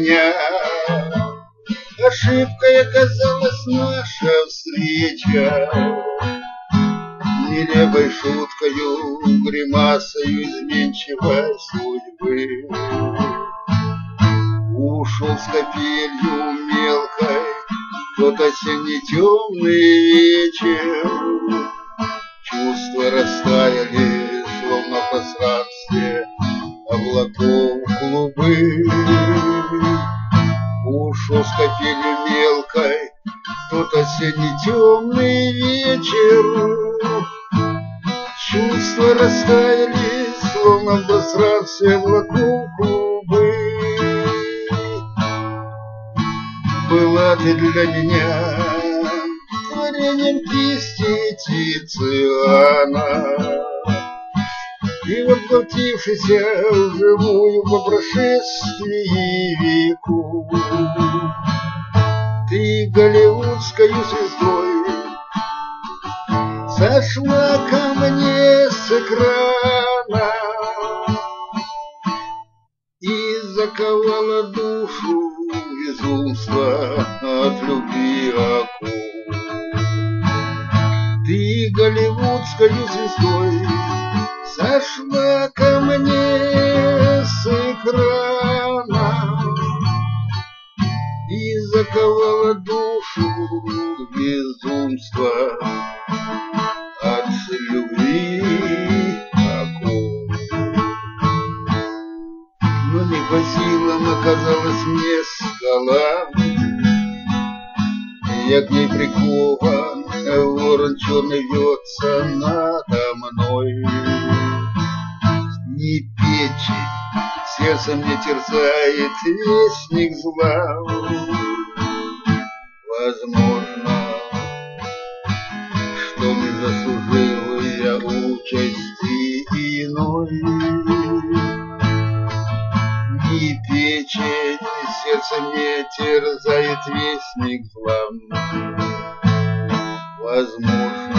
меня. Ошибкой оказалась наша встреча, нелепой шуткою, гримасою изменчивой судьбы. Ушел с капелью мелкой тот осенний темный вечер. Чувства растаяли, словно в пространстве облаков клубы. Ушел с капелью мелкой тот осенний темный вечер. Чувства растаяли, словно в пространстве облаков клубы. Была ты для меня творением кисти Тициана, и воплотившийся вживую по прошествии веку. Ты голливудскою звездой сошла ко мне с экрана и заковала душу безумство от любви акул. Ты голливудскою звездой сошла ко мне с экрана и заковала душу безумство от любви акул. Но не по силам оказалась мне скала, я к ней прикован, ворон черный вьется надо мной. Не печень, сердце мне терзает вестник зла. Возможно, что не заслужил я участи иной. Не печень, сердце мне терзает вестник зла. Возможно,